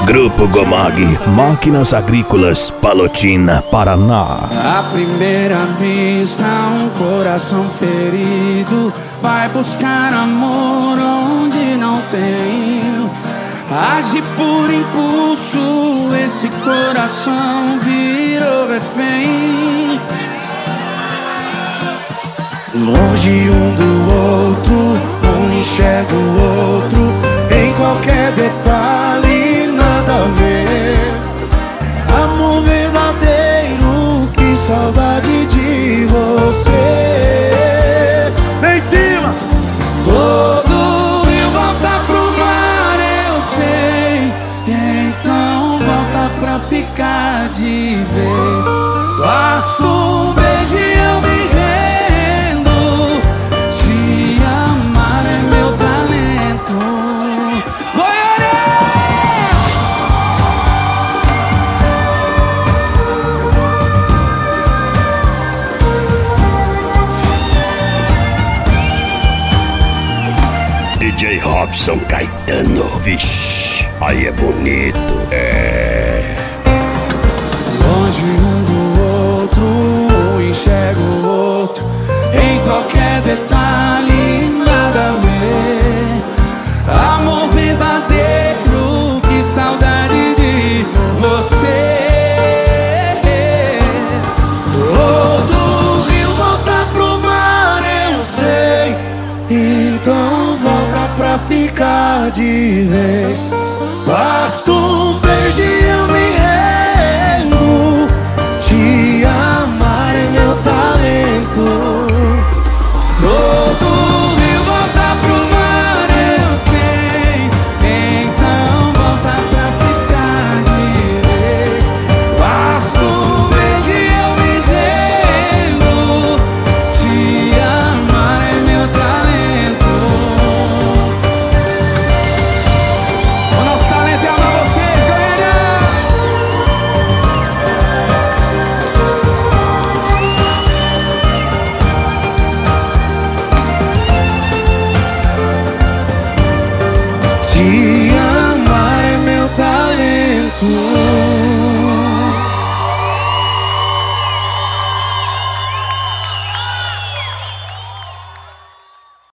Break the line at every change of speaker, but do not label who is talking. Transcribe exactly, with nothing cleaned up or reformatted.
Grupo Gomag, Máquinas Agrícolas, Palotina, Paraná.
À primeira vista, um coração ferido vai buscar amor onde não tem. Age por impulso, esse coração virou refém. Longe um do outro, um enxerga o outro em qualquer detalhe, nada a ver. Amor verdadeiro, que saudade de você. Vem em cima! Todo rio volta pro mar, eu sei. Então volta pra ficar de vez. Basta um beijo e eu me rendo. Te amar é meu talento.
D J Robson Caetano, vixe, aí é bonito, é.
Longe um do outro, um enxerga o outro em qualquer detalhe, nada a ver. Amor verdadeiro, que saudade de você. Todo rio volta pro mar, eu sei. Então volta pra ficar de vez.